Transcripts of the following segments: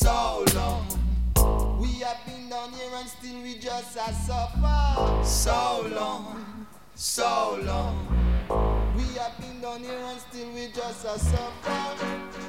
so long. We have been down here and still we just a suffer. So long, so long. We have been down here and still we just a suffer.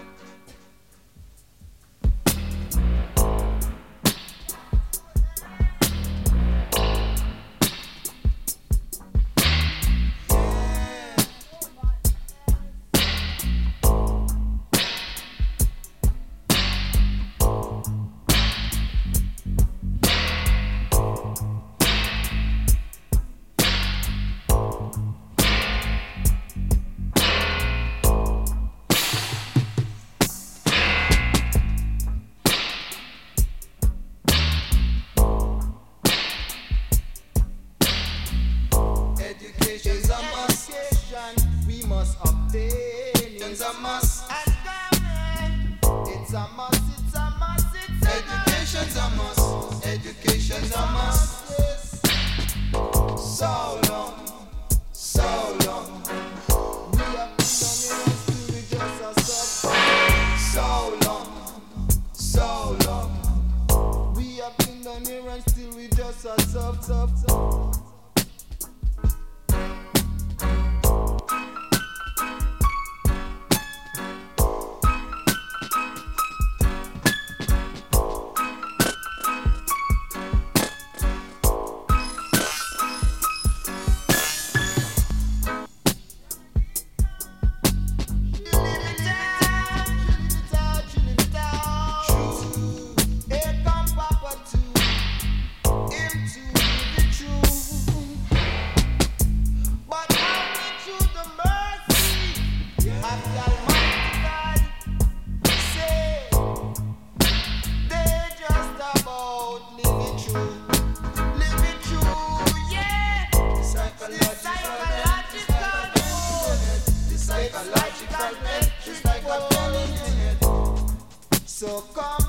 Education's a must. We must obtain it. It's a must. It's a must. It's a must. It's a education's a must. Education's a must. Yes. So long, so long. We have been done here and still we just a suffer. So long, so long. We have been done here and still we just a suffer. So come